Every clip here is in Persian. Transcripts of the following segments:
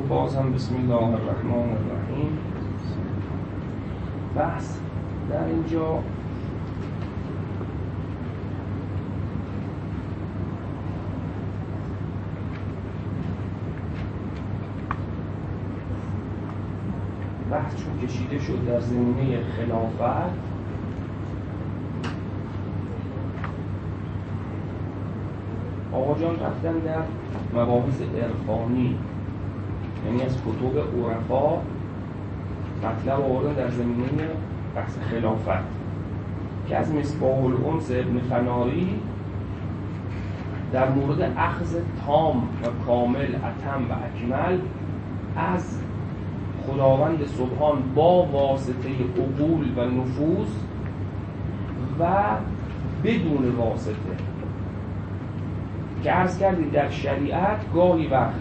باز هم بسم الله الرحمن الرحیم. بحث در اینجا بحث چون کشیده شد در زمینه خلافت، آقا جان رفتن در مباحث عرفانی، یعنی از کتب عرفا مطلب آوردن در زمینه بحث خلافت که از مصباح الانس ابن فناری در مورد اخذ تام و کامل، اتم و اکمل از خداوند سبحان با واسطه عقول و نفوس و بدون واسطه، که عرض کردید در شریعت گاهی وقت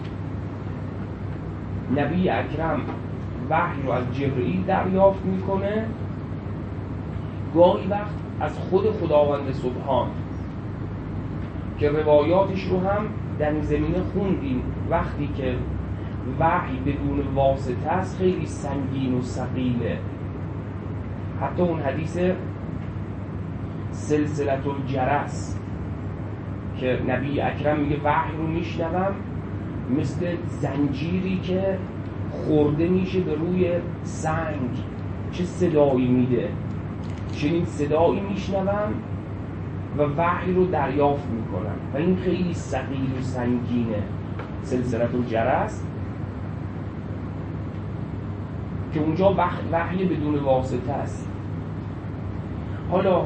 نبی اکرم وحی رو از جبرئیل دریافت میکنه، گاهی وقت از خود خداوند سبحان، که روایاتش رو هم در این زمینه خوندیم. وقتی که وحی بدون واسطه است خیلی سنگین و ثقیله. حتی اون حدیث سلسله الجرس که نبی اکرم میگه وحی رو میشنوم مثل زنجیری که خورده میشه به روی سنگ، چه صدایی میده، چنین صدایی میشنوم و وحی رو دریافت میکنم و این خیلی ثقیل و سنگینه. سلسله الجرس که اونجا وحی بدون واسطه است. حالا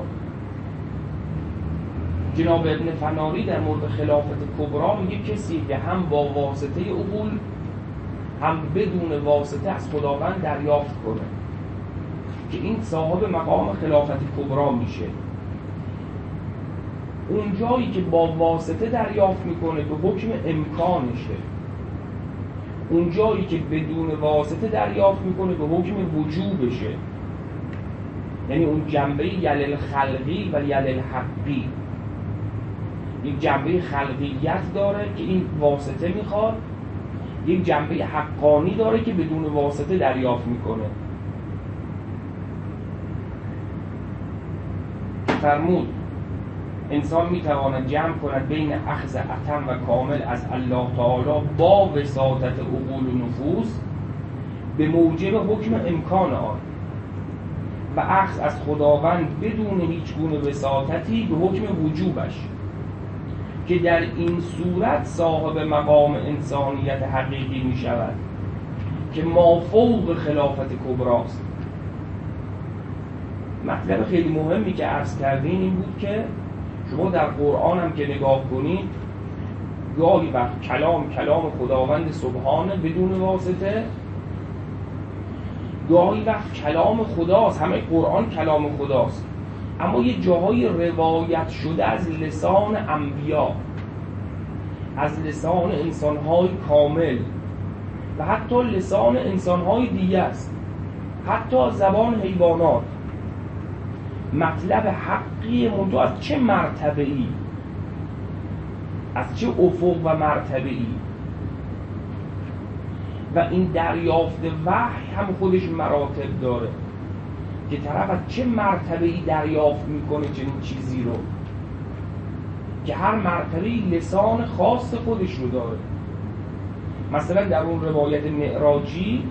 جناب ابن فناری در مورد خلافت کبرا میگه کسی که هم با واسطه عقول هم بدون واسطه از خداوند دریافت کنه که این صاحب مقام خلافت کبرا میشه. اون جایی که با واسطه دریافت میکنه به حکم امکانشه، اون جایی که بدون واسطه دریافت میکنه به حکم وجوبشه، یعنی اون جنبه یلل خلقی و یلل حقی. یک جنبه خلقیت داره که این واسطه میخواد، یک جنبه حقانی داره که بدون واسطه دریافت میکنه. فرمود انسان میتواند جمع کند بین اخذ اتم و کامل از الله تعالی با وساطت عقول و نفوس به موجب حکم امکان آن و اخذ از خداوند بدون هیچ گونه وساطتی به حکم وجوبش، که در این صورت صاحب مقام انسانیت حقیقی می شود که مافوق خلافت کبراست. مطلب خیلی مهمی که عرض کردین این بود که شما در قرآن هم که نگاه کنید گاهی وقت کلام خداوند سبحانه بدون واسطه، گاهی وقت کلام خداست، همه قرآن کلام خداست، اما یه جاهای روایت شده از لسان انبیا، از لسان انسانهای کامل و حتی لسان انسانهای دیگه است، حتی از زبان حیوانات. مطلب حقی منتها از چه مرتبه‌ای، از چه افق و مرتبه‌ای، و این دریافت وحی هم خودش مراتب داره که طرف از چه مرتبه‌ای دریافت میکنه چنین چیزی رو، که هر مرتبه‌ای لسان خاص خودش رو داره. مثلا در اون روایت معراجی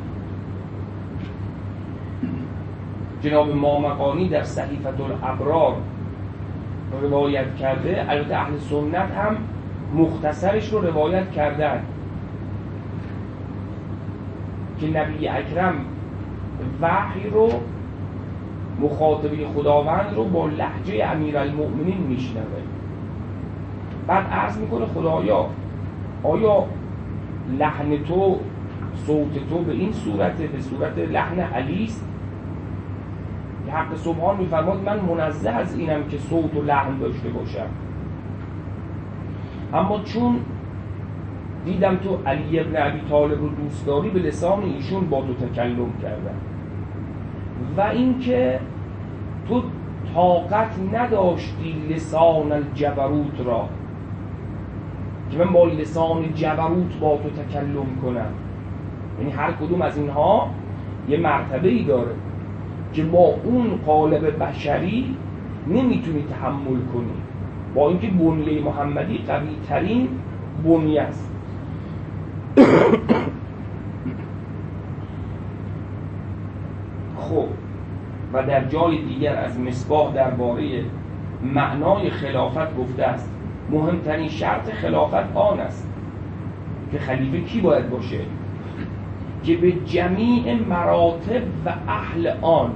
جناب مامقانی در صحیفة الابرار روایت کرده، البته اهل سنت هم مختصرش رو روایت کردن، که نبی اکرم وحی رو، مخاطبه خداوند رو با لهجه امیرالمؤمنین میشنوه. بعد عرض میکنه خدایا آیا لحن تو، صوت تو به این صورته، به صورت لحن علیست؟ حق سبحان میفرماد من منزه از اینم که صوت و لحن داشته باشم، اما چون دیدم تو علی ابن ابی طالب رو دوست داری به لسان ایشون با تو تکلم کردم، و اینکه تو طاقت نداشتی لسان الجبروت را که من با لسان جبروت با تو تکلم کنم، یعنی هر کدوم از اینها یه مرتبه‌ای داره که با اون قالب بشری نمیتونی تحمل کنی، با اینکه بنیه محمدی قوی ترین بنیه است. خب و در جای دیگر از مصباح درباره معنای خلافت گفته است مهمترین شرط خلافت آن است که خلیفه کی باید باشه؟ که به جمیع مراتب و اهل آن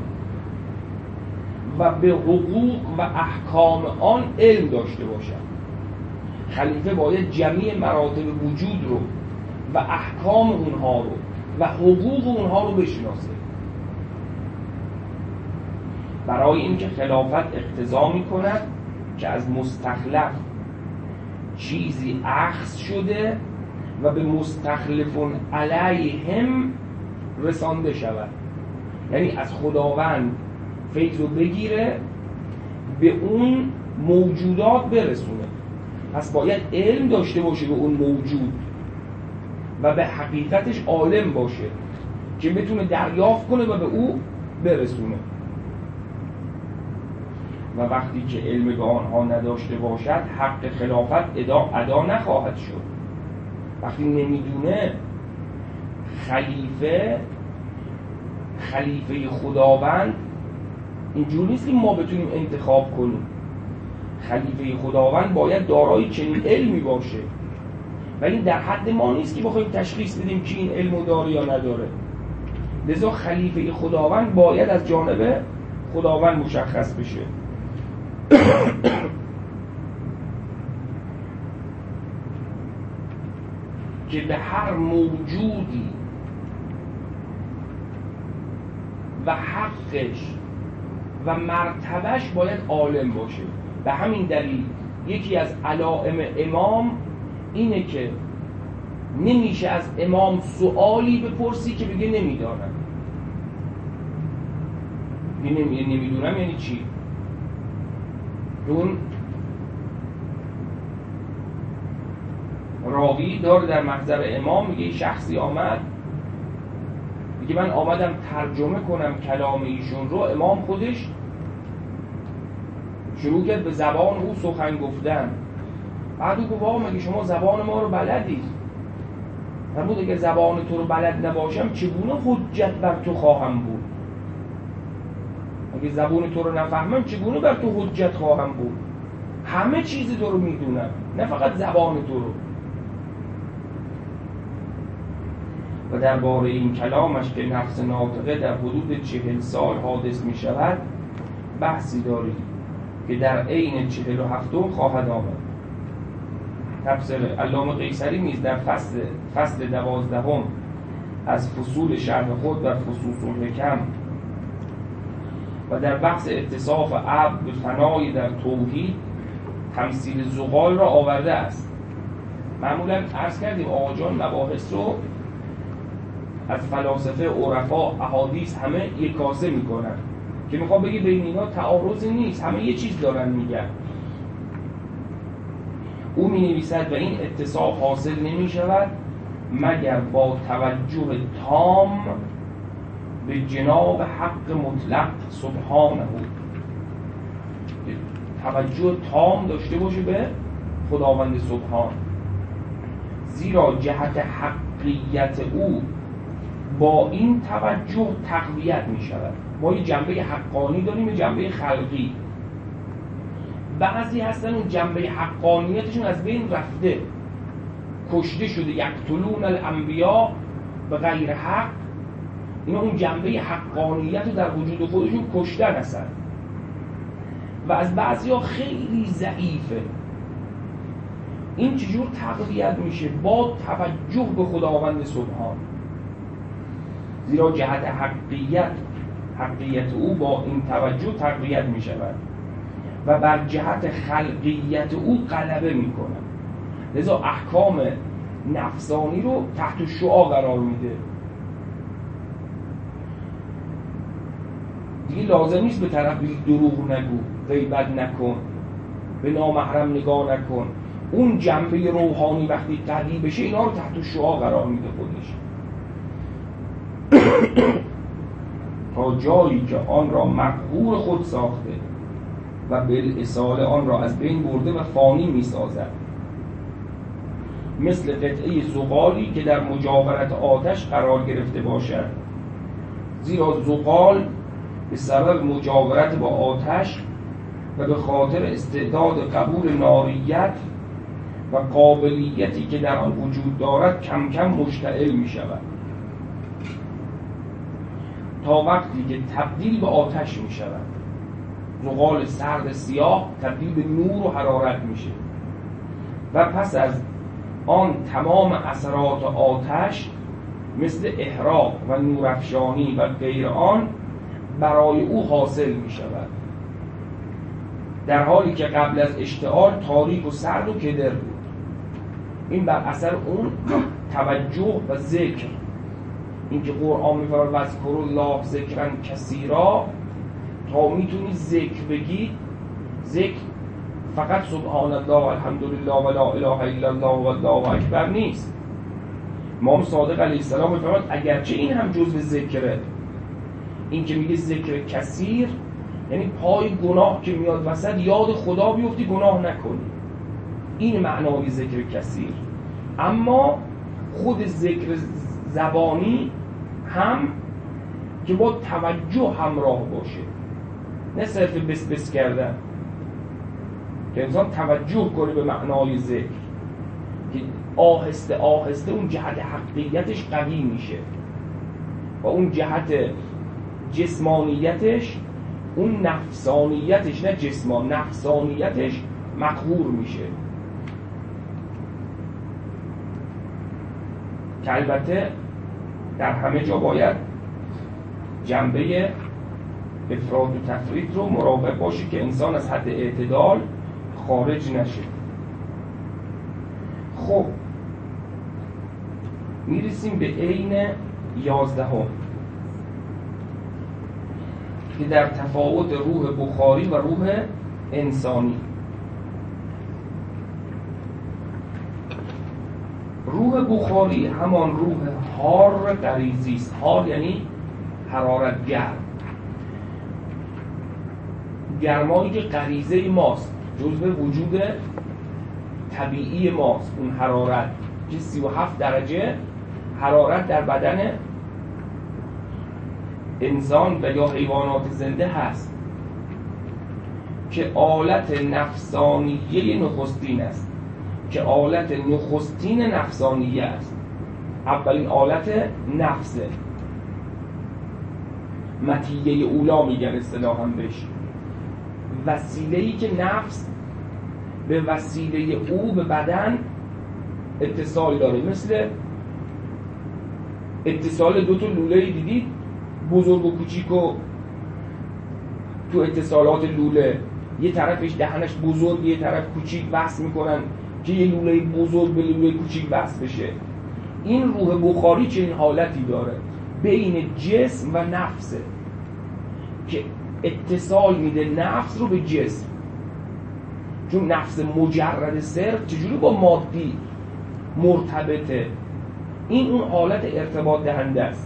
و به حقوق و احکام آن علم داشته باشد. خلیفه باید جمیع مراتب وجود رو و احکام اونها رو و حقوق اونها رو بشناسه. برای اینکه خلافت اقتضا می‌کند که از مستخلف چیزی اخذ شده و به مستخلفون علیهم رسانده شود، یعنی از خداوند فیض رو بگیره به اون موجودات برسونه. پس باید علم داشته باشه به اون موجود و به حقیقتش عالم باشه که بتونه دریافت کنه و به او برسونه. و وقتی که علم به آنها نداشته باشد حق خلافت ادا نخواهد شد. وقتی نمیدونه خلیفه خداوند اینجور نیست که ما بتونیم انتخاب کنیم. خلیفه خداوند باید دارای چنین علمی باشه، ولی در حد ما نیست که بخوایم تشخیص بدیم کی این علمو داره یا نداره. لذا خلیفه خداوند باید از جانب خداوند مشخص بشه. که به هر موجودی و حقش و مرتبهش باید عالم باشه. به همین دلیل یکی از علائم امام اینه که نمیشه از امام سوالی بپرسی که بگه نمیدانم. نمیدونم یعنی چی؟ اون راوی داره در محضر امام میگه شخصی آمد میگه من آمدم ترجمه کنم کلام ایشون رو. امام خودش شروع کرد به زبان او سخن گفتن. بعد او گفت آقا مگه شما زبان ما رو بلدید؟ فرمود اگه زبان تو رو بلد نباشم چگونه حجت بر تو خواهم بود؟ اگه زبان تو رو نفهمم چگونه بر تو حجت خواهم بود؟ همه چیز تو رو میدونم، نه فقط زبان تو رو. و درباره این کلامش که نفس ناطقه در حدود 40 سال حادث می شود بحثی داریم که در عین 47 خواهد آمد. تفسیر علامه قیصری نیز در فصل 12 از فصول شرح خود و فصوص الحکم و در بحث اتصاف عبد به فنای در توحید تمثیل زغال را آورده است. معمولا عرض کردیم آقا جان مباحث رو از فلاسفه عرفا احادیث همه یک کاسه میکنن که میخواد بگی بین اینا تعارضی نیست، همه یه چیز دارن میگن. او مینویسد و این اتصاف حاصل نمیشود مگر با توجه تام به جناب حق مطلق سبحانه، توجه تام داشته باشه به خداوند سبحان، زیرا جهت حقیقت او با این توجه تقویت می شود. ما یه جنبه حقانی داریم، یه جنبه خلقی. بعضی هستن اون جنبه حقانیتشون از بین رفته، کشته شده، یقتلون الانبیا به غیر حق. اینا اون جنبه حقانیت رو در وجود خودشون کشتن هستن و از بعضی ها خیلی ضعیفه. این چجور تقویت میشه؟ با توجه به خداوند سبحان، زیرا جهت حقیقت او با این توجه تقویت می شود و بر جهت خلقیت او غلبه می کند. لذا احکام نفسانی رو تحت شعاع قرار میده. دیگه لازم نیست به طرف دروغ نگو، غیبت نکن، به نامحرم نگاه نکن. اون جنبه روحانی وقتی قوی بشه اینا رو تحت شعاع قرار میده خودش. تا جایی که آن را مقهور خود ساخته و بالاصاله آن را از بین برده و فانی می سازد، مثل قطعه زغالی که در مجاورت آتش قرار گرفته باشد، زیرا زغال به سبب مجاورت با آتش و به خاطر استعداد قبول ناریت و قابلیتی که در آن وجود دارد کم کم مشتعل می شود تا وقتی که تبدیل به آتش می شود. زغال سرد سیاه تبدیل به نور و حرارت میشه و پس از آن تمام اثرات آتش مثل احراق و نورافشانی و غیر آن برای او حاصل می شود، در حالی که قبل از اشتعال تاریک و سرد و کدر بود. این بر اثر اون توجه و ذکر، اینکه قرآن می‌فرماید واذکروا الله ذکرا کثیرا، تا میتونی ذکر بگی. ذکر فقط سبحان الله الحمدلله و لا اله الا الله و الله اکبر نیست. امام صادق علیه السلام می‌فرماید اگرچه این هم جزء ذکره، این که میگه ذکر کثیر یعنی پای گناه که میاد وسط یاد خدا بیفتی گناه نکنی، این معنای ذکر کثیر. اما خود ذکر زبانی هم که با توجه همراه باشه، نه صرف بس بس کردن، که انسان توجه کنه به معنای ذکر، که آهسته آهسته اون جهت حقیقتش قوی میشه و اون جهت جسمانیتش، اون نفسانیتش، نه جسمان، نفسانیتش مقهور میشه. که البته در همه جا باید جنبه افراد و تفرید رو مراقب باشی که انسان از حد اعتدال خارج نشه. خب میرسیم به عین 11 که در تفاوت روح بخاری و روح انسانی. روح بخاری همان روح حار غریزی است. حار یعنی حرارت گرم، گرمایی که غریزه ماست، جزء وجود طبیعی ماست. اون حرارت که 37 درجه حرارت در بدن انسان و یا حیوانات زنده هست که آلت نفسانیه نخستین است، که آلت نخستین نفسانیه است. اولین آلت نفسه، مطیه اولا میگن اصطلاحاً بهش، وسیله‌ای که نفس به وسیله او به بدن اتصال داره، مثل اتصال دو تا لوله دیدید بزرگ و کوچیک و تو اتصالات لوله یه طرفش دهنش بزرگ یه طرف کوچیک وصل میکنن که یه لوله بزرگ به لوله کوچیک وصل بشه. این روح بخاری چنین حالتی داره بین جسم و نفسه که اتصال میده نفس رو به جسم، چون نفس مجرد صرف چجوری با مادی مرتبطه، این اون حالت ارتباط دهنده است.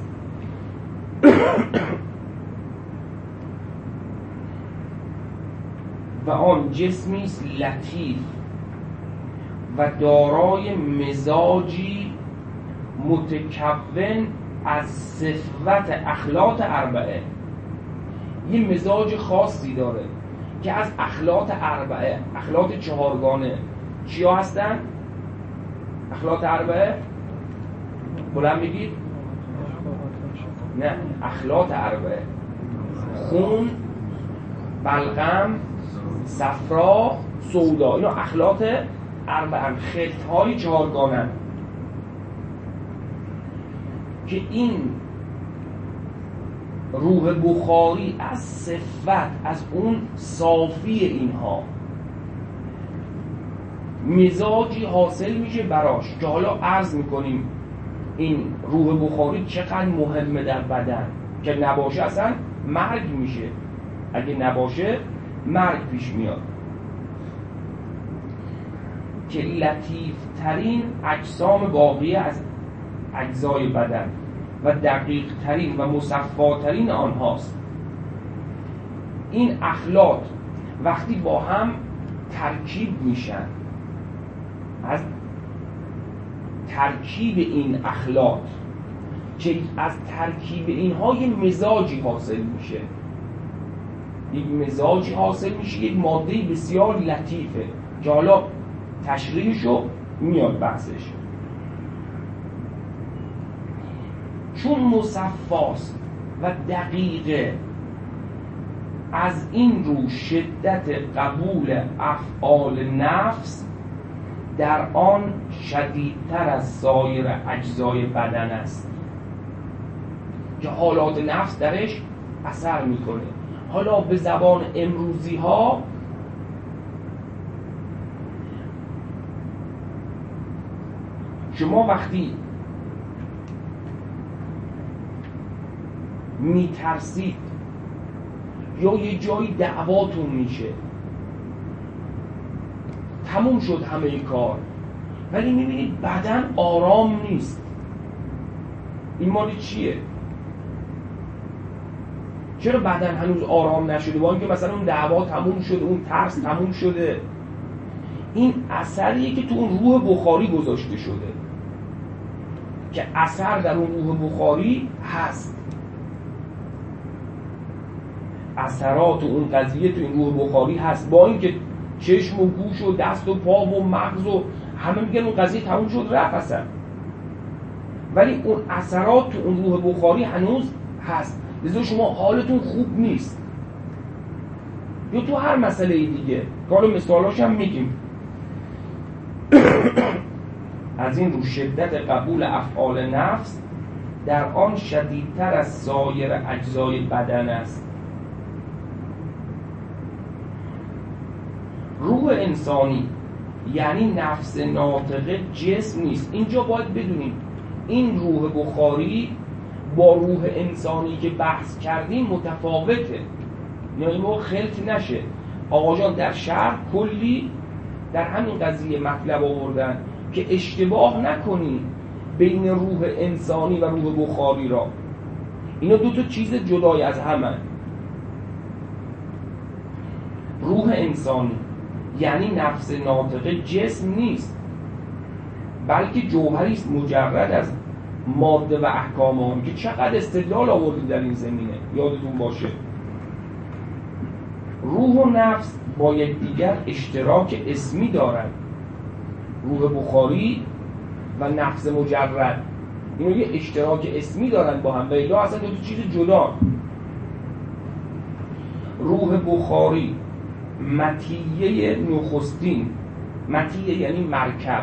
و آن جسمی است لطیف و دارای مزاجی متکون از صفت اخلاط اربعه. یه مزاج خاصی داره که از اخلاط اربعه، اخلاط چهارگانه. چیا هستن؟ اخلاط اربعه بلند بگید. نه، اخلاط اربعه: خون، بلغم، صفرا، سودا. اینا اخلاط اربعه، خلط‌های چهارگانه که این روح بخاری از صفت، از اون صافی اینها مزاجی حاصل میشه براش که حالا عرض میکنیم این روح بخاری چقدر مهمه در بدن، که نباشه اصلا مرگ میشه، اگه نباشه مرگ پیش میاد. که لطیف ترین اجسام باقیه از اجزای بدن، و دقیق ترین و مصفاترین آنهاست. این اخلاط وقتی با هم ترکیب میشن، از ترکیب این اخلاط که از ترکیب اینها یک مزاجی حاصل میشه، یک مزاجی حاصل میشه، یک ماده بسیار لطیفه که حالا تشریحشو میاد بحثش. چون مصفاست و دقیقه، از این رو شدت قبول افعال نفس در آن شدیدتر از سایر اجزای بدن است که حالات نفس درش اثر میکنه. حالا به زبان امروزی ها شما وقتی میترسید یا یه جایی دعواتون میشه، تموم شد همه کار، ولی میبینید بدن آرام نیست، این مال چیه؟ چرا بدن هنوز آرام نشده؟ با اینکه مثلا اون دعوا تموم شده، اون ترس تموم شده. این اثریه که تو اون روح بخاری گذاشته شده که اثر در اون روح بخاری هست، اثرات اون قضیه تو این روح بخاری هست. با اینکه چشم و گوش و دست و پا و مغز و همه میگن اون قضیه تموم شد رفت اصلا، ولی اون اثرات تو اون روح بخاری هنوز هست. لذا شما حالتون خوب نیست، یا تو هر مسئله دیگه که حالا مثالاش هم میگیم. از این رو شدت قبول افعال نفس در آن شدیدتر از سایر اجزای بدن است. روح انسانی یعنی نفس ناطقه جسم نیست. اینجا باید بدونیم این روح بخاری با روح انسانی که بحث کردیم متفاوته، یعنی ما خلط نشه. آقا جان در شرح کلی در همین قضیه مطلب آوردن که اشتباه نکنی بین روح انسانی و روح بخاری را. اینا دو تا چیز جدای از همه. روح انسانی یعنی نفس ناطقه جسم نیست، بلکه جوهری است مجرد از ماده و احکام آن که چقدر استدلال آوردیم در این زمینه، یادتون باشه. روح و نفس با یکدیگر اشتراک اسمی دارند. روح بخاری و نفس مجرد اینا یه اشتراک اسمی دارن با هم، و الا اصلا دو چیز جدا. روح بخاری مطیه نخستین، مطیه یعنی مرکب،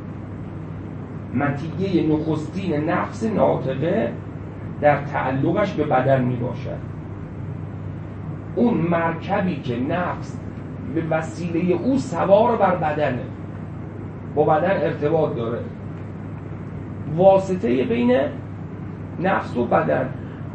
مطیه نخستین نفس ناطقه در تعلقش به بدن می باشد. اون مرکبی که نفس به وسیله او سوار بر بدنه، با بدن ارتباط داره، واسطه بین نفس و بدن.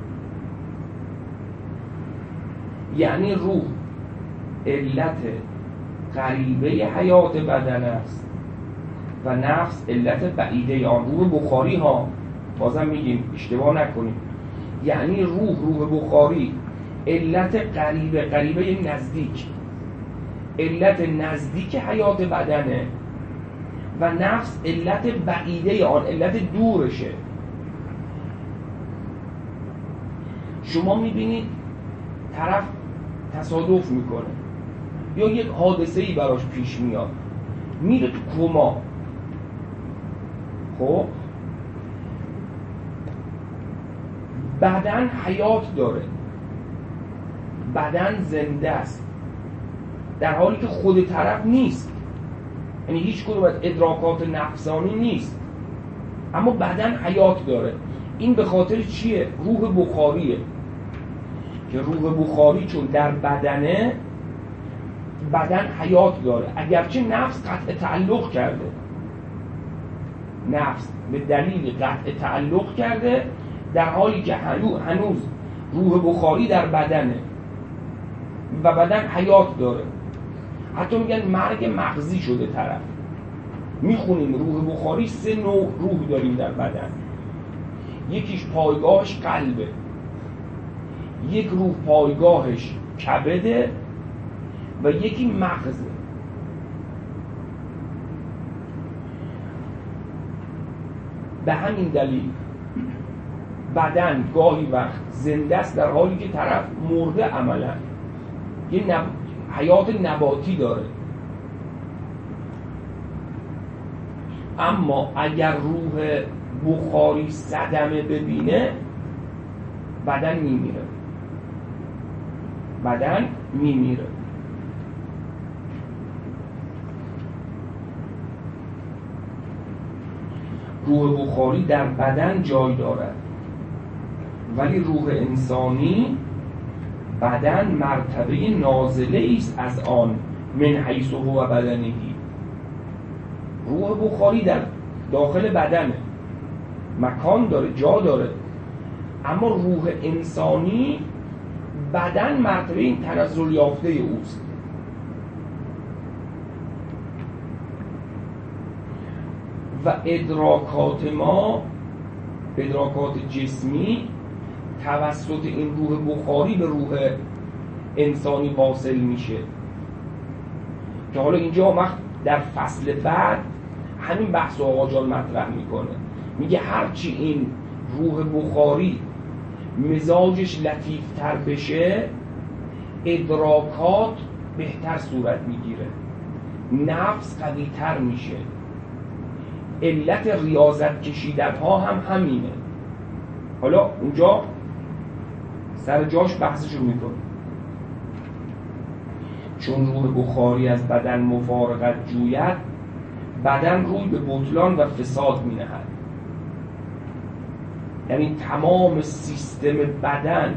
یعنی روح علت قریبه حیات بدن است و نفس علت بعیده آن. روح بخاری ها بازم میگیم اشتباه نکنیم، یعنی روح بخاری علت قریبه نزدیک، علت نزدیک حیات بدنه و نفس علت بعیده آن، علت دورشه. شما میبینید طرف تصادف میکنه یا یک حادثه‌ای براش پیش میاد، میره تو کما، خب بدن حیات داره، بدن زنده است، در حالی که خود طرف نیست، یعنی هیچ کدوم از ادراکات نفسانی نیست، اما بدن حیات داره. این به خاطر چیه؟ روح بخاریه که روح بخاری چون در بدنه، بدن حیات داره، اگرچه نفس قطع تعلق کرده، نفس به دلیل قطع تعلق کرده، در حالی که هنوز روح بخاری در بدنه و بدن حیات داره. حتی میگن مرگ مغزی شده طرف. میخونیم روح بخاری 3 نوع روح داریم در بدن. یکیش پایگاهش قلبه، یک روح پایگاهش کبده و یکی مغزه. به همین دلیل بدن گاهی وقت زنده است در حالی که طرف مرده عملا، یه حیات نباتی داره. اما اگر روح بخاری صدمه ببینه بدن میمیره، بدن میمیره. روح بخاری در بدن جای دارد، ولی روح انسانی بدن مرتبه نازله است از آن، من حیث هو بدنهی. روح بخاری در داخل بدنه، مکان داره، جا داره، اما روح انسانی بدن مرتبه این تنزل یافته اوست. و ادراکات ما، ادراکات جسمی توسط این روح بخاری به روح انسانی واصل میشه، که حالا اینجا وقت در فصل بعد همین بحث آقا جان مطرح میکنه، میگه هرچی این روح بخاری مزاجش لطیفتر بشه ادراکات بهتر صورت میگیره، نفس قویتر میشه. علت ریاضت کشیدن ها هم همینه. حالا اونجا سر جاش بحثشو میکنه. چون روح بخاری از بدن مفارقت جوید، بدن روی به بطلان و فساد می نهد. یعنی تمام سیستم بدن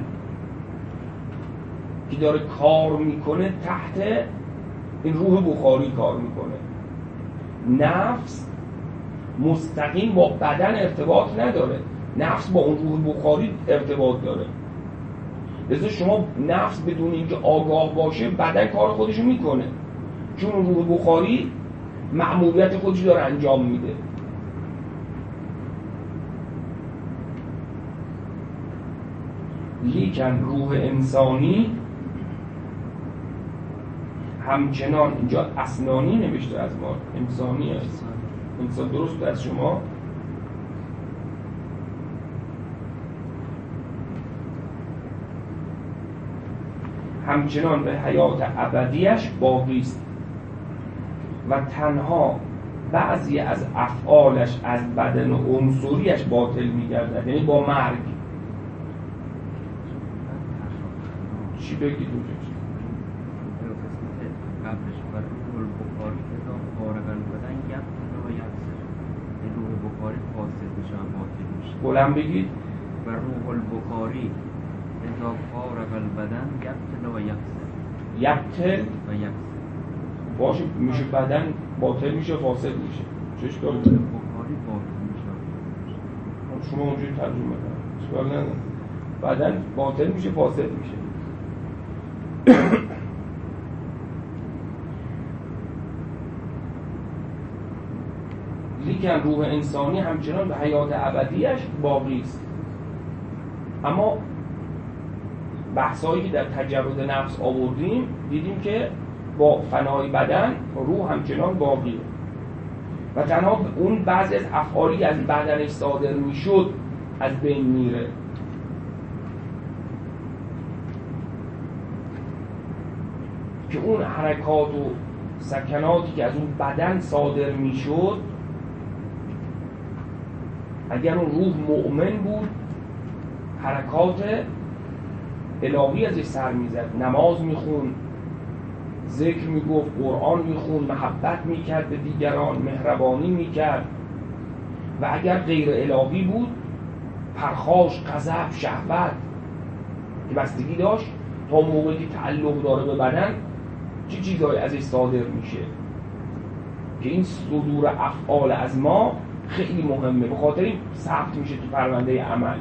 که داره کار میکنه تحت این روح بخاری کار میکنه. نفس مستقیم با بدن ارتباط نداره، نفس با اون روح بخاری ارتباط داره. لذا شما نفس بدون اینکه آگاه باشه بدن کار خودشو میکنه، چون روح بخاری مأموریت خودش داره انجام میده. لیکن روح انسانی همچنان، اینجا اسنانی نوشته از ما، انسانی هست. انسان درست از شما؟ همچنان به حیات ابدیش باقی است و تنها بعضی از افعالش از بدن و عنصریش باطل می‌گردد، یعنی با مرگ. چی بگید اونجا؟ قبلش بر روح بخاری اذا فارغ البدن یبطل و یبصر، روح بخاری فاسد میشه و باطل میشه. بلند بگید. و روح البخاری اذا فارغ البدن یبطل و یبصر. یبطل و یبصر باشه، میشه بدن باطل میشه فاسد میشه. چه اشکال داره؟ بخاری باطل میشه. شما اونجوری ترجمه کنید، اشکال نداره. بدن باطل میشه فاسد میشه. لیکن روح انسانی همچنان به حیات ابدیش باقی است. اما بحثایی که در تجرد نفس آوردیم دیدیم که با فنای بدن روح همچنان باقیه و تنها اون بعضی از افعالی از بدنش صادر میشد از بین میره. که اون حرکات و سکناتی که از اون بدن صادر میشد، اگر اون روح مؤمن بود حرکات الهی ازش سر میزد، نماز میخون، ذکر میگفت، قرآن میخون، محبت میکرد به دیگران، مهربانی میکرد. و اگر غیر الهی بود پرخاش، غضب، شهوت که بستگی داشت تا موقعی که تعلق داره به بدن چه چیزایی ازش صادر میشه. که این صدور افعال از ما خیلی مهمه، به خاطر این ثبت میشه تو پرونده عمل.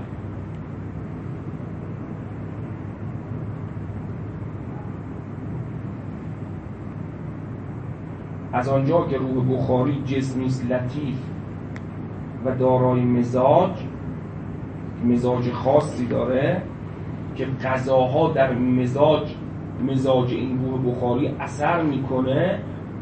از آنجا که روح بخاری جسمی است لطیف و دارای مزاج، مزاج خاصی داره که غذاها در مزاج این روح بخاری اثر میکنه.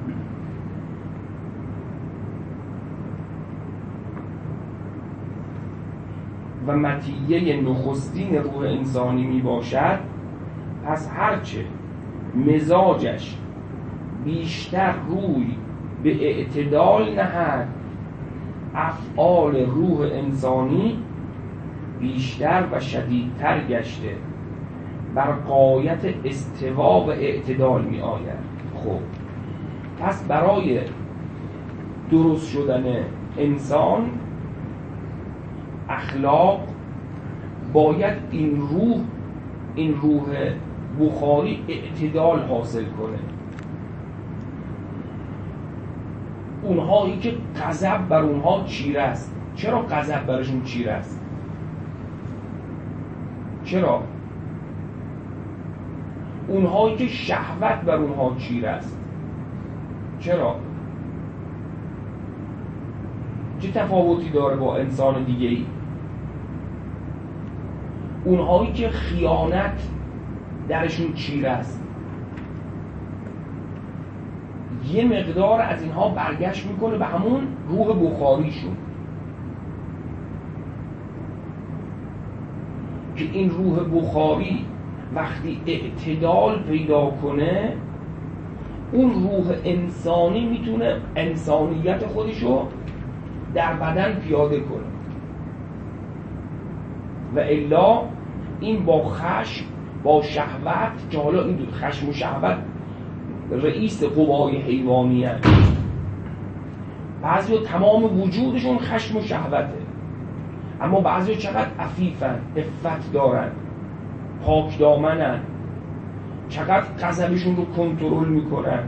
و مطیه نخستین روح انسانی می باشد، پس هرچه مزاجش بیشتر روی به اعتدال نهد، افعال روح انسانی بیشتر و شدیدتر گشته بر غایت استوا و اعتدال می آید. خب پس برای درست شدن انسان اخلاق باید این روح بخاری اعتدال حاصل کنه. اونهایی که غضب بر اونها چیره است، چرا غضب برشون چیره است؟ چرا؟ اونهایی که شهوت بر اونها چیره است، چرا؟ چه تفاوتی داره با انسان دیگه ای؟ اونهایی که خیانت درشون چیره است، یه مقدار از اینها برگشت میکنه به همون روح بخاریشون، که این روح بخاری وقتی اعتدال پیدا کنه، اون روح انسانی میتونه انسانیت خودشو در بدن پیاده کنه. و الا این با خشم، با شهوت، که حالا این خشم و شهوت رئیس قوای حیوانی هست، بعضی تمام وجودشون خشم و شهوته، اما بعضی چقدر عفیفن، عفت دارن، پاک دامنن، چقدر غضبشون رو کنترل میکنن.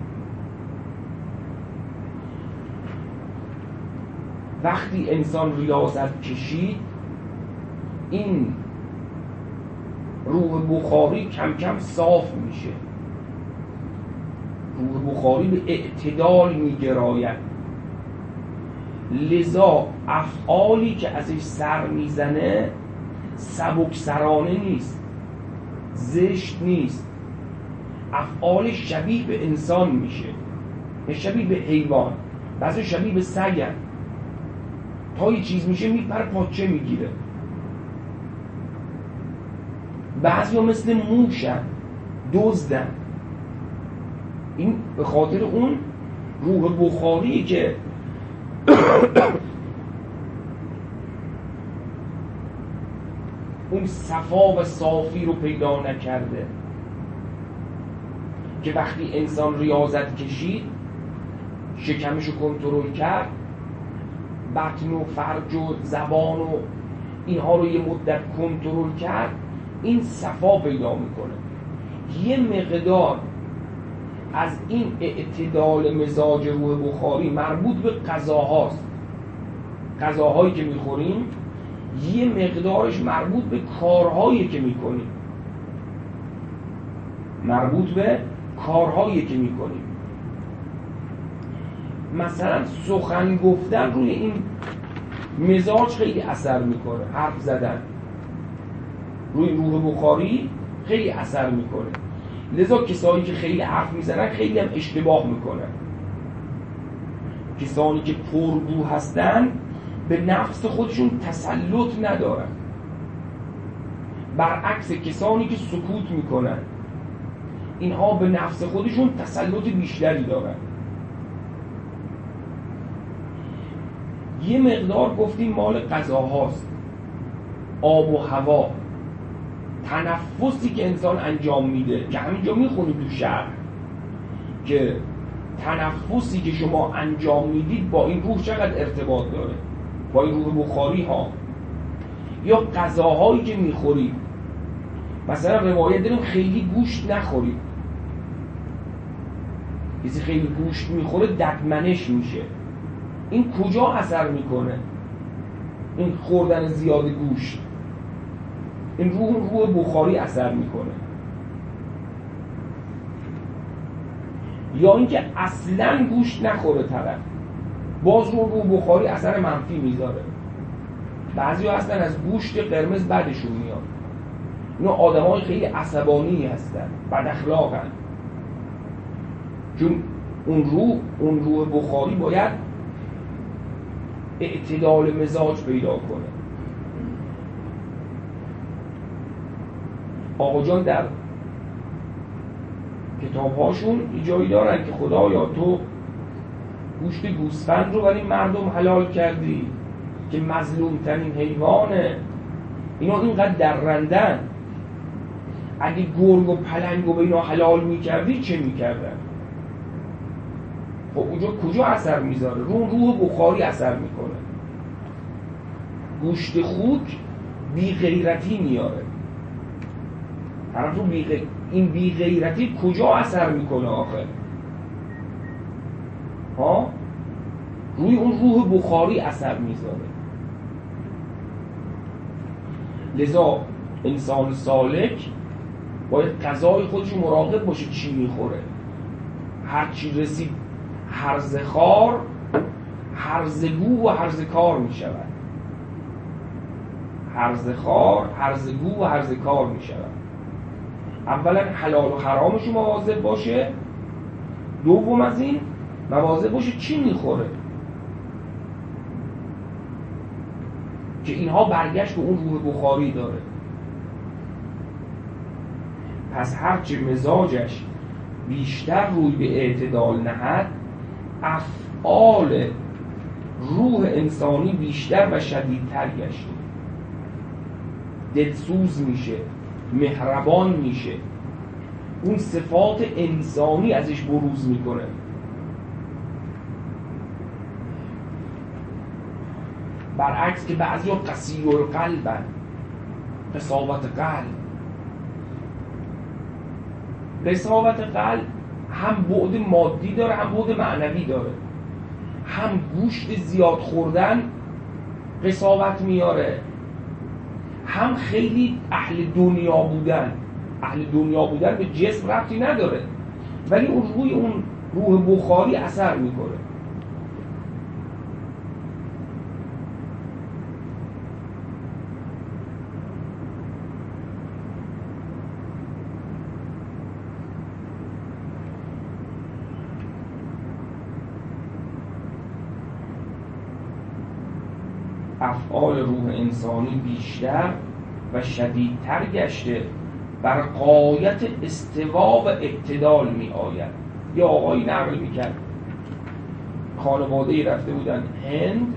وقتی انسان ریاضت کشید، این روح بخاری کم کم صاف میشه، روح بخاری به اعتدال میگراید. لذا افعالی که ازش سر میزنه سبکسرانه نیست، زشت نیست، افعال شبیه به انسان میشه، شبیه به حیوان، بعضی شبیه به سگن، تا یه چیز میشه میپره پاچه میگیره. بعضی ها مثل موشن، دزدن. این به خاطر اون روح بخاری که اون صفا و صافی رو پیدا نکرده، که وقتی انسان ریاضت کشید، شکمش رو کنترل کرد، بطن و فرج و زبان و اینها رو یه مدت کنترل کرد، این صفا پیدا میکنه. یه مقدار از این اعتدال مزاج روح بخاری مربوط به غذاهاست. غذاهایی که میخوریم یه مقدارش مربوط به کارهایی که میکنیم، مربوط به کارهایی که میکنیم. مثلا سخن گفتن روی این مزاج خیلی اثر میکنه، حرف زدن روی روح بخاری خیلی اثر میکنه. لذا کسانی که خیلی حرف میزنن خیلی هم اشتباه میکنن. کسانی که پرگو هستن به نفس خودشون تسلط ندارن، برعکس کسانی که سکوت میکنن اینها به نفس خودشون تسلط بیشتری دارن. یه مقدار گفتیم مال غذاهاست، آب و هوا، تنفسی که انسان انجام میده، که همینجا میخونیم تو شرح که تنفسی که شما انجام میدید با این روح چقدر ارتباط داره، با این روح بخاری ها. یا غذاهایی که میخورید، مثلا روایت داریم خیلی گوشت نخورید. کسی خیلی گوشت میخوره ددمنش میشه. این کجا اثر میکنه؟ این خوردن زیاد گوشت، این روح بخاری اثر میکنه. یا اینکه اصلا گوشت نخوره طرف، باز روح بخاری اثر منفی میذاره. بعضی ها هستن از گوشت قرمز بدشون میاد. اینا آدم های خیلی عصبانی هستن، بد اخلاقن، چون اون روح بخاری باید اعتدال مزاج پیدا کنه. آقا جان در کتاب‌هاشون یه جایی دارن که خدایا تو گوشت گوسفند رو برای مردم حلال کردی که مظلوم ترین حیوانه. اینا اینقدر درندن، اگه گرگ و پلنگ رو به اینا حلال میکردی چه میکردن؟ خب اونجا کجا اثر میذاره؟ روح بخاری اثر میکنه. گوشت خوک بی غیرتی میاره. طرف رو این بی غیرتی کجا اثر میکنه آخه؟ روی اون روح بخاری اثر میذاره. لذا انسان سالک باید غذای خودش مراقب باشه چی میخوره. هر چی رسید هرزه خار هرزگو و هرزکار میشود. هرزه خار هرزگو و هرزکار میشود. اولا حلال و حرامش مواظب باشه، دوم از این مواظب باشه چی میخوره که اینها برگشت به اون روح بخاری داره. پس هرچه مزاجش بیشتر روی به اعتدال نهد، افعال روح انسانی بیشتر و شدیدتر گشته، دلسوز میشه، مهربان میشه، اون صفات انسانی ازش بروز میکنه. برعکس که بعضی ها قسی القلبن، قساوت قلب. قساوت قلب هم بعد مادی داره هم بعد معنوی داره. هم گوشت زیاد خوردن قساوت میاره، هم خیلی اهل دنیا بودن. اهل دنیا بودن به جسم ربطی نداره، ولی اون روی اون روح بخاری اثر میکنه. افعال روح انسانی بیشتر و شدیدتر گشته، بر غایت استوا و اعتدال می آید. یه آقایی نقل می کرد، خانواده‌ای رفته بودن هند،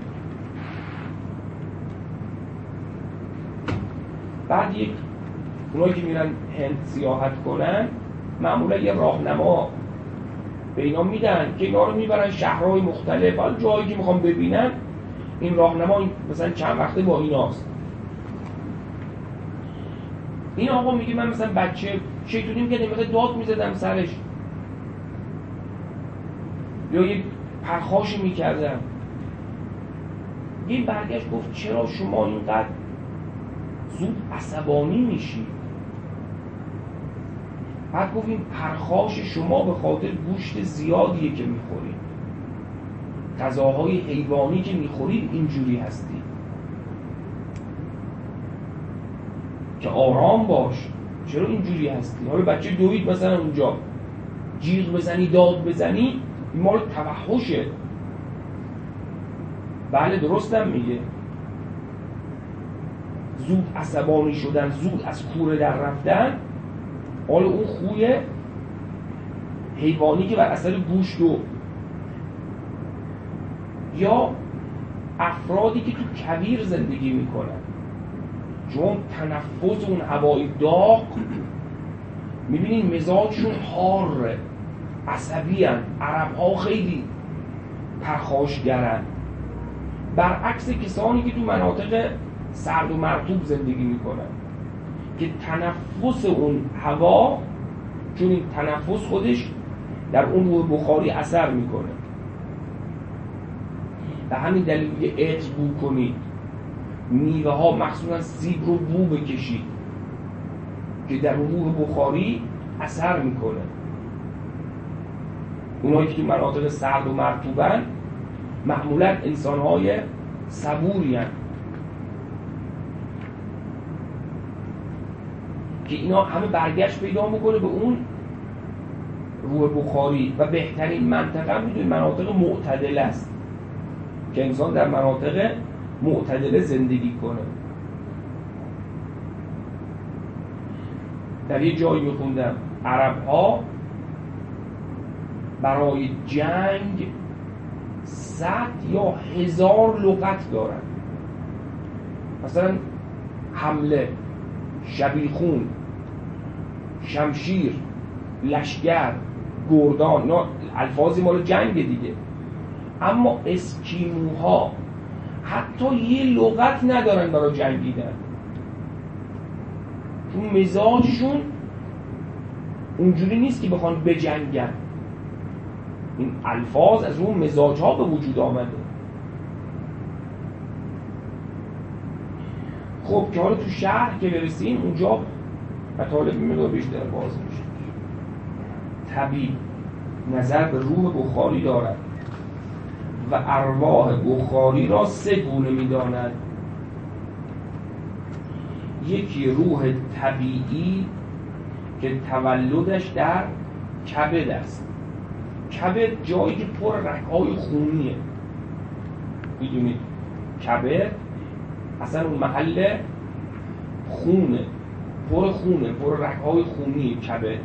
بعد اونایی که میرن هند سیاحت کنن معمولا یه راهنما به اینا میدن که اینا رو میبرن شهرهای مختلف، حالا جایی که میخوام ببینن این راهنما مثلا چند وقته با ایناست. این آقا میگه من مثلا بچه شیطونیم که نمیخواد داد میزدم سرش یا یه پرخاشی میکردم. یه برگشت گفت چرا شما اینقدر زود عصبانی میشی؟ بعد گفت این پرخاش شما به خاطر گوشت زیادیه که میخورید، غذاهای حیوانی که میخورید اینجوری هستی. که آرام باش، چرا اینجوری هستی؟ حالا بچه دوید مثلا اونجا جیغ بزنی داد بزنی این مال توحشه. بله درستم میگه، زود عصبانی شدن، زود از کوره در رفتن، حالا اون خوی حیوانی که بر اثر گوشت و یا افرادی که تو کویر زندگی میکنن، چون تنفس اون هوای داغ میبینین مزاجشون حاره، عصبی هن. عرب ها خیلی پرخاشگرن، برعکس کسانی که تو مناطق سرد و مرطوب زندگی میکنن که تنفس اون هوا، چون این تنفس خودش در اون روح بخاری اثر میکنه. به همین دلیل یه عطر بو کنید، میوه ها مخصوصا سیب رو بو بکشید که در روح بخاری اثر میکنه. اونایی که تو مناطق سرد و مرطوبن معمولا انسان‌های صبوری هستند، که اینا همه برگشت پیدا میکنه به اون روح بخاری و بهترین منطقه میدونید مناطق معتدله است که انسان در مناطق معتدله زندگی کنه. در یه جایی میخوندم عرب ها برای جنگ 100 یا 1000 لغت دارن. مثلا حمله، شبیخون، شمشیر، لشگر، گردان، اینا الفاظی مال جنگ دیگه. اما اسکیموها حتی یه لغت ندارن برای جنگیدن، چون مزاجشون اونجوری نیست که بخوان بجنگن. این الفاظ از اون مزاج ها به وجود آمده. خب که حالا تو شهر که برسیم اونجا مطالب میمونه بیشتر باز میشه. طبیب نظر به روح بخاری دارد و ارواح بخاری را 3 گونه میداند. یکی روح طبیعی که تولدش در کبد است. کبد جایی که پر رگ‌های خونیه. میدونید کبد اصلا اون محل خونه، پر خونه، پر رگ‌های خونیه کبد.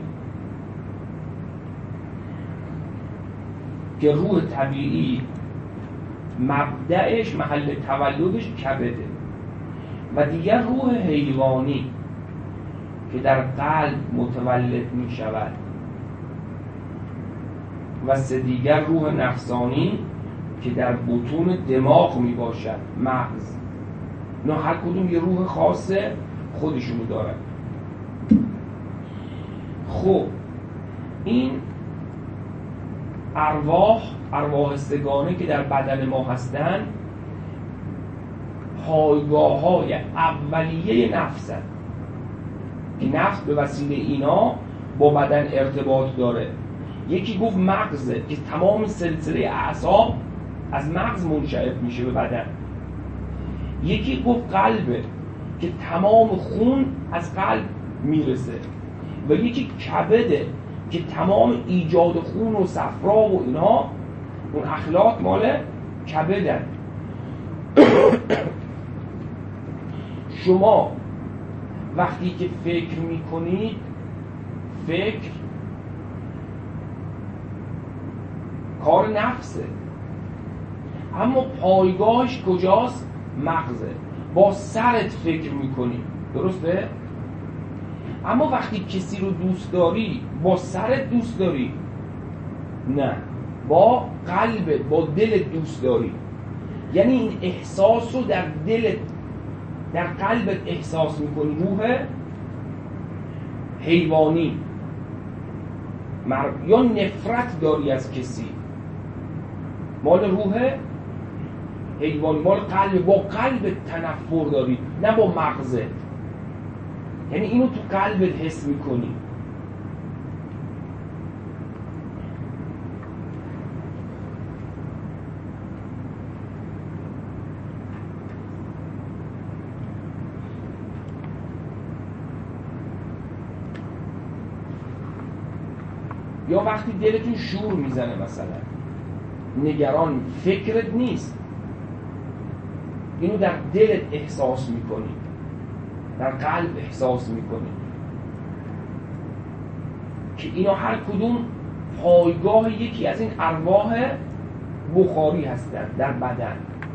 که روح طبیعی مبدأش، محل تولدش کبده. و دیگر روح حیوانی که در قلب متولد می شود. و 3 دیگر روح نفسانی که در بطون دماغ می باشد، مغز. نه هر کدوم یه روح خاص خودشونو دارد. خب این ارواح 3گانه که در بدن ما هستن پایگاه‌های اولیه نفسن که نفس به وسیله اینا با بدن ارتباط داره. یکی گفت مغزه که تمام سلسله اعصاب از مغز منشعب میشه به بدن. یکی گفت قلبه که تمام خون از قلب میرسه. و یکی کبده که تمام ایجاد خون و صفرا و اینا، اون اخلاق مال کبدن. شما وقتی که فکر میکنید، فکر کار نفسه، اما پایگاهش کجاست؟ مغزه. با سرت فکر میکنی، درسته؟ اما وقتی کسی رو دوست داری با سرت دوست داری؟ نه، با قلبت، با دلت دوست داری. یعنی این احساس رو در دلت، در قلبت احساس میکنی. روح حیوانی یا نفرت داری از کسی، مال روح حیوانی، مال قلب. با قلبت تنفر داری، نه با مغزت. یعنی اینو تو قلبت حس میکنی. یا وقتی دلتون شور میزنه، مثلا نگران، فکرت نیست، اینو در دلت احساس میکنی، در قلب احساس میکنی که اینا هر کدوم پایگاه یکی از این ارواح بخاری هستند در بدن.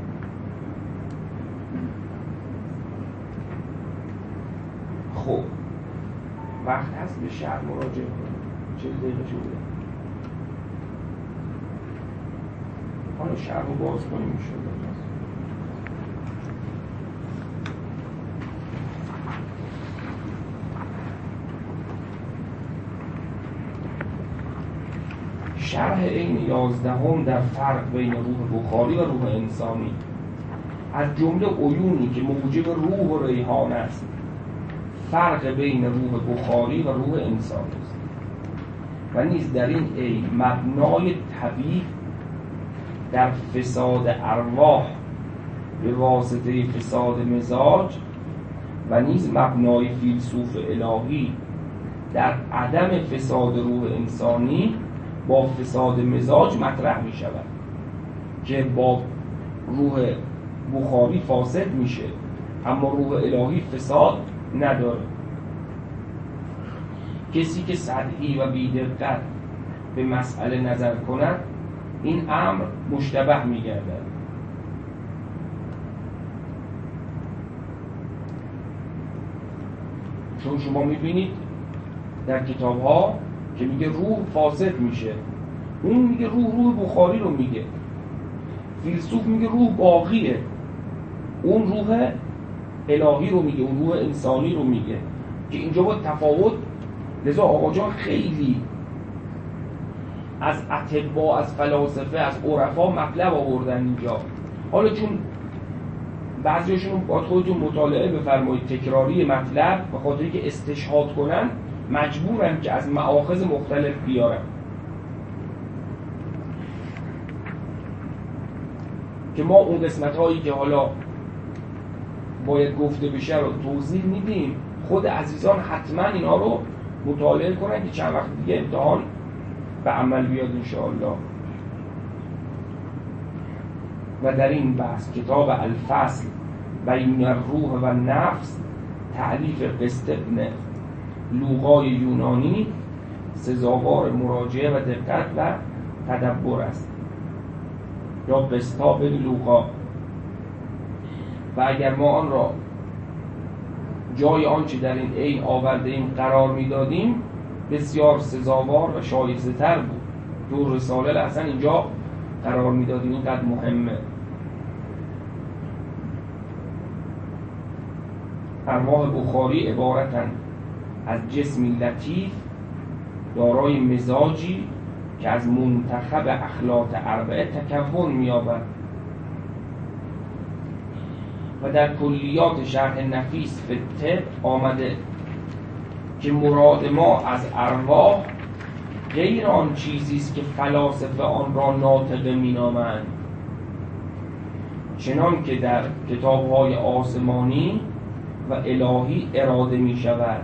خب وقت هست به شعر مراجعه کنیم. 40 دقیقه شده. حالا شعر رو باز کنیم میشه. شرح این 11 در فرق بین روح بخاری و روح انسانی. از جمله عیونی که موجب روح و ریحان است، فرق بین روح بخاری و روح انسانی است و نیز در این عین مبنای طبیع در فساد ارواح به واسطه فساد مزاج و نیز مبنای فیلسوف الهی در عدم فساد روح انسانی با فساد مزاج مطرح می شود که با روح بخاری فاسد میشه اما روح الهی فساد نداره. کسی که سطحی و بی‌دقت به مسئله نظر کند این امر مشتبه می‌گردد. چون شما می‌بینید در کتاب‌ها که میگه روح فاسد میشه، اون میگه روح بخاری رو میگه، فیلسوف میگه روح باقیه، اون روح الهی رو میگه، اون روح انسانی رو میگه که اینجا با تفاوت. لذا آقا جان خیلی از اطباء، از فلاسفه، از عرفا مطلب آوردن اینجا. حالا چون بعضیشون با خودتون مطالعه بفرمایید تکراری مطلب به خاطری که استشهاد کنن مجبورن که از مآخذ مختلف بیارن که ما اون قسمت هایی که حالا باید گفته بشه رو توضیح میدیم. خود عزیزان حتما اینا رو مطالعه کنن که چند وقت دیگه امتحان به عمل بیاد انشاءالله. و در این بحث کتاب الفصل بین الروح و نفس تألیف قسط ابن لوقای یونانی سزاوار مراجعه و دقت و تدبر است، یا قسطا بن لوقا. و اگر ما آن را جای آنچه در این عین آورده ایم قرار میدادیم بسیار سزاوار و شایسته تر بود. دو رساله اصلا اینجا قرار میدادیم، اینقدر مهمه. ارواح بخاری عبارتند از جسمی لطیف دارای مزاجی که از منتخب اخلاط اربعه تکون می‌یابد. و در کلیات شرح نفیس فی الطب آمده که مراد ما از ارواح غیر آن چیزی است که فلاسفه آن را ناطقه می‌نامند، چنان که در کتاب‌های آسمانی و الهی اراده می‌شود،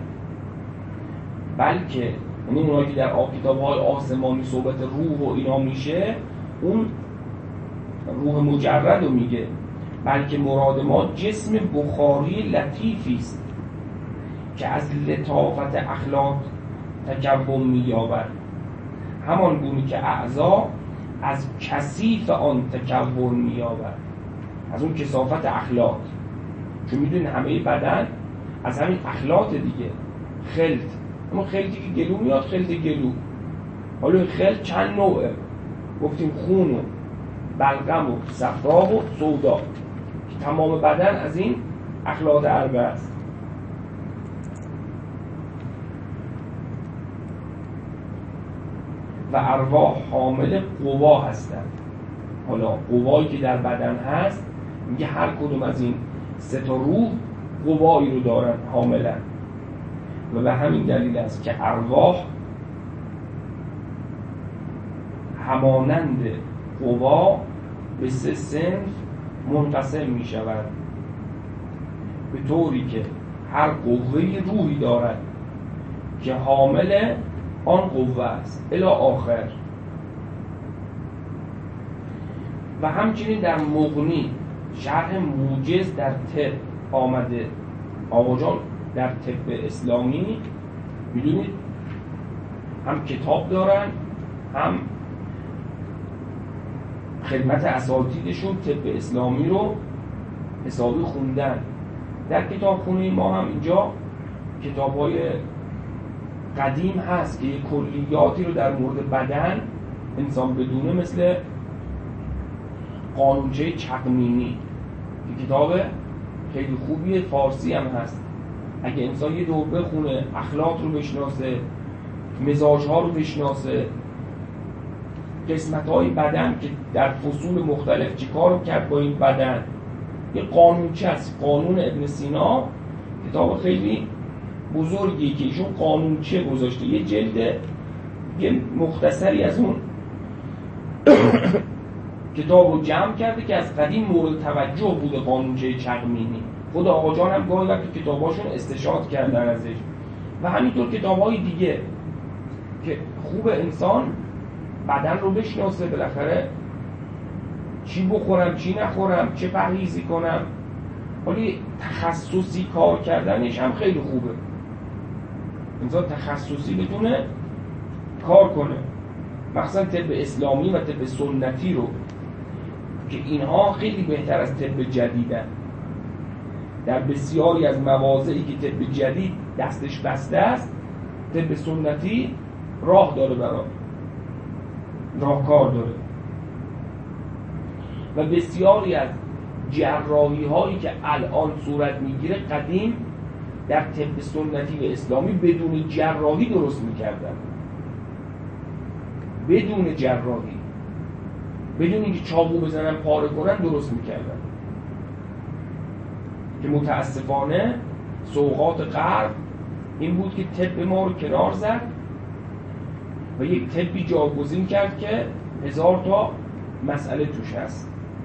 بلکه اونایی که در کتاب‌های آسمانی صحبت روح و اینا میشه اون روح مجرد رو میگه، بلکه مراد ما جسم بخاری لطیفی است که از لطافت اخلاق تکون می‌یابد، همان گونه که اعضا از کثیف آن تکون می‌یابد، از اون کثافت اخلاق. چون میدونین همه بدن از همین اخلاق دیگه، خلط، اما خلطی که گلو میاد خلط گلو. حالا این خلط چند نوعه، گفتیم خون و بلغم و صفرا و سودا که تمام بدن از این اخلاق اربعه است. و ارواح حامل قوا هستند. حالا قوایی که در بدن هست میگه هر کدوم از این سه تا روح قوایی رو دارن حاملن، و به همین دلیل است که ارواح همانند قوا به سه صنف منقسم می شود، به طوری که هر قوه‌ای روحی دارد که حامل آن قوه است الی آخر. و همچنین در مغنی شرح موجز در طب آمده. آقا جان در طب اسلامی میدونید هم کتاب دارن هم خدمت اساتیدشون طب اسلامی رو حسابی خوندن. در کتابخونه ما هم اینجا کتاب‌های قدیم هست که کلیاتی رو در مورد بدن انسان بدونه، مثل قانونچه چقمینی که کتاب خیلی خوبیه، فارسی هم هست. اگه انسان یه دور بخونه اخلاق رو بشناسه، مزاج‌ها رو بشناسه، قسمت‌های بدن که در فصول مختلف چی کار رو کرد با این بدن. یه قانونچه هست، قانون ابن سینا، کتاب خیلی بزرگی که ایشون قانونچه گذاشته، یه جلد یه مختصری از اون کتاب رو جمع کرده که از قدیم مورد توجه بوده قانونچه چقمینی. خود آقا جان هم گاهی وقت کتاباشون استشهاد کردن ازش و همینطور کتاب‌های دیگه که خوب انسان بدن رو بشناسه، بالاخره چی بخورم چی نخورم، چه پرهیزی کنم. ولی تخصصی کار کردنش هم خیلی خوبه، انسان تخصصی بتونه کار کنه، مثلا طب اسلامی و طب سنتی رو که اینها خیلی بهتر از طب جدیدن. در بسیاری از مواضعی که طب جدید دستش بسته است، طب سنتی راه داره، برای راهکار داره. و بسیاری از جراحی هایی که الان صورت میگیره قدیم در طب سنتی و اسلامی بدون جراحی درست میکردن، بدون جراحی، بدون اینکه چاقو بزنن پاره کنن درست میکردن، که متاسفانه سوغات غرب این بود که طب ما رو کنار زد و یک طبی جاگزین کرد که 1000 تا مسئله توش هست.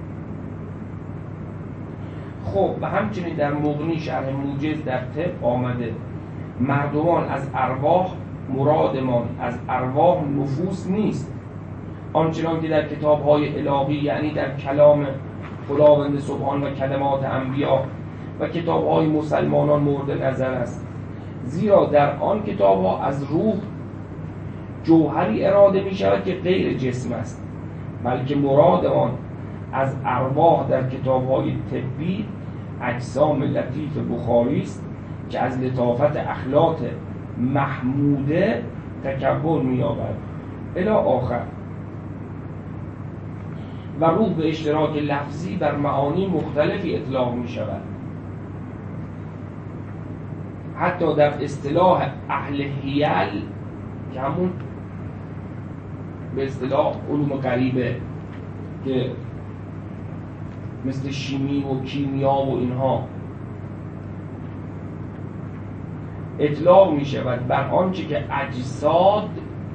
خب و همچنین در مغنی شرح موجز در طب آمده مردمان از ارواح مرادمان از ارواح نفوس نیست، آنچنان که در کتاب‌های الهی یعنی در کلام خداوند سبحان و کلمات انبیا و کتاب‌های مسلمانان مورد نظر است، زیرا در آن کتاب‌ها از روح جوهری اراده می‌شود که غیر جسم است، بلکه مراد آن از ارواح در کتاب‌های طبی اجسام لطیف بخاری است که از لطافت اخلاق محموده تکبر می‌یابد الی آخر. و روح به اشتراک لفظی بر معانی مختلفی اطلاق می‌شود. حتی در اصطلاح اهل حیل که همون به اصطلاح علوم غریبه که مثل شیمی و کیمیا و اینها اطلاق می شود بر آنچه که اجساد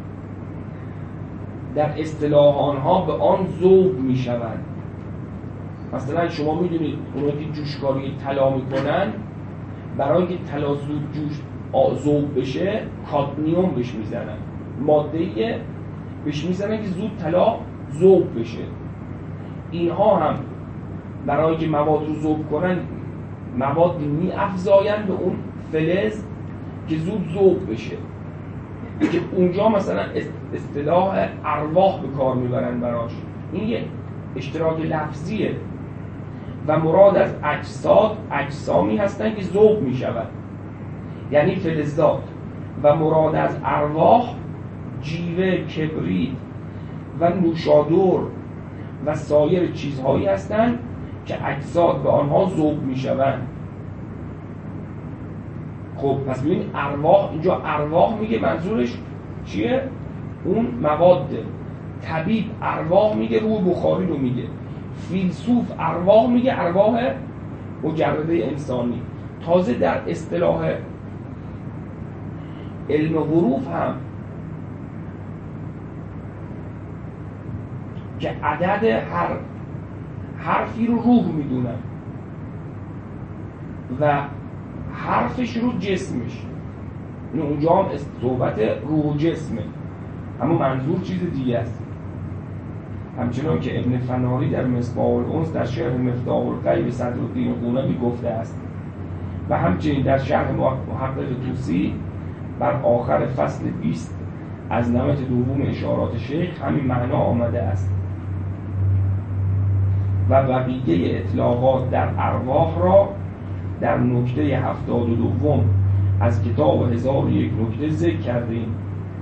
در اصطلاح آنها به آن ذوب می شود. مثلا شما می دونید اونایی که جوشکاری طلا می کنن، برای که طلا زود جوش ذوب بشه کادمیوم بهش می زنن، ماده‌ای بهش می زنن که زود طلا ذوب بشه. اینها هم برای که مواد رو ذوب کنن مواد می افزاین به اون فلز که زود ذوب بشه، که اونجا مثلا اصطلاح ارواح به کار میبرن براش. این یه اشتراک لفظیه و مراد از اجساد اجسامی هستن که ذوب میشود، یعنی فلزات، و مراد از ارواح جیوه، کبریت و نوشادور و سایر چیزهایی هستند که اجساد به آنها ذوب میشوند. خب پس ببین ارواح، اینجا ارواح میگه منظورش چیه؟ اون مواده. طبیب ارواح میگه روح بخاری رو میگه. فیلسوف ارواح میگه ارواح مجرده انسانی. تازه در اصطلاح علم حروف هم که عدد هر حرفی رو روح میدونن و حرفش رو جسمش، یعنی اونجا هم صحبت روح و جسمه، اما منظور چیز دیگه است. همچنان که ابن فناری در مصباح الانس در شرح مفتاح الغیب صدرالدین قونبی گفته است و همچنین در شرح محقق طوسی بر آخر فصل 20 از نمط دوم اشارات شیخ همین معنا آمده است. و بقیه اطلاقات در ارواح را در نکته 72 از کتاب 1001 نکته ذکر کردیم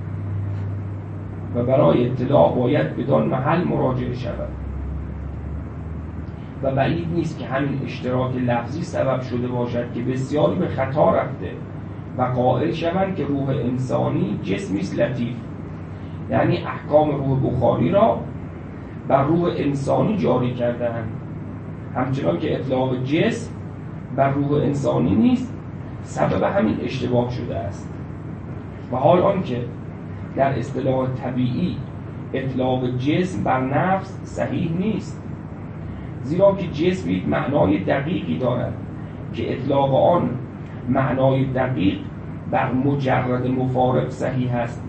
و برای اطلاع باید بدان محل مراجعه شود. و بعید نیست که همین اشتراک لفظی سبب شده باشد که بسیاری به خطا رفته و قائل شوند که روح انسانی جسمی است لطیف، یعنی احکام روح بخاری را بر روح انسانی جاری کردند، همچنان که اطلاق جسم بر روح انسانی نیست سبب همین اشتباه شده است. و حال آنکه در اصطلاح طبیعی اطلاق جسم بر نفس صحیح نیست، زیرا که جسم یک معنای دقیقی دارد که اطلاق آن معنای دقیق بر مجرد مفارق صحیح است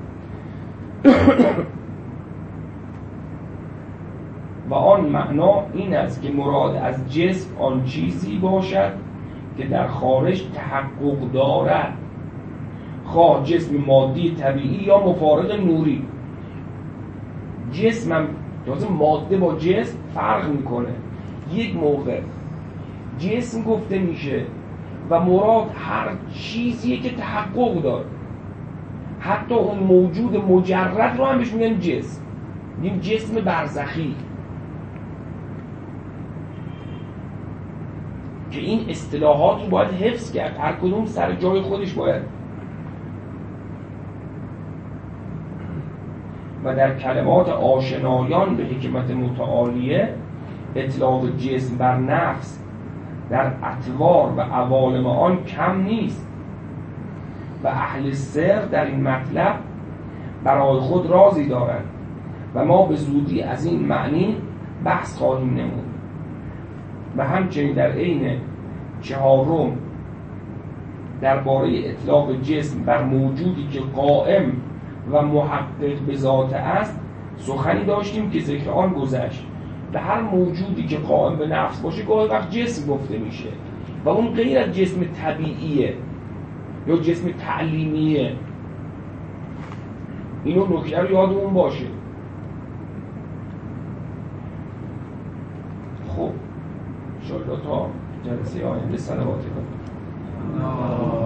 و آن معنا این است که مراد از جسم آن چیزی باشد که در خارج تحقق دارد، خواه جسم مادی طبیعی یا مفارق نوری. جسمم تازه ماده با جسم فرق میکنه. یک موقع جسم گفته میشه و مراد هر چیزیه که تحقق داره، حتی اون موجود مجرد رو هم بهش میگن جسم، میگیم جسم برزخی. که این اصطلاحات رو باید حفظ کرد، هر کدوم سر جای خودش باید. و در کلمات آشنایان به حکمت متعالیه اطلاق جسم بر نفس در اطوار و عوالم آن کم نیست و اهل سر در این مطلب برای خود رازی دارند و ما به زودی از این معنی بحث خواهیم نمود. و همچنین در عین چهارم درباره اطلاق جسم بر موجودی که قائم و محقق به ذات است سخنی داشتیم که ذکر آن گذشت. به هر موجودی که قائم به نفس باشه گاهی وقت جسم گفته میشه و اون غیر از جسم طبیعیه یا جسم تعلیمیه. اینو نکته رو یادمون باشه. خب انشاءالله تا جلسه آینده صلوات کنیم.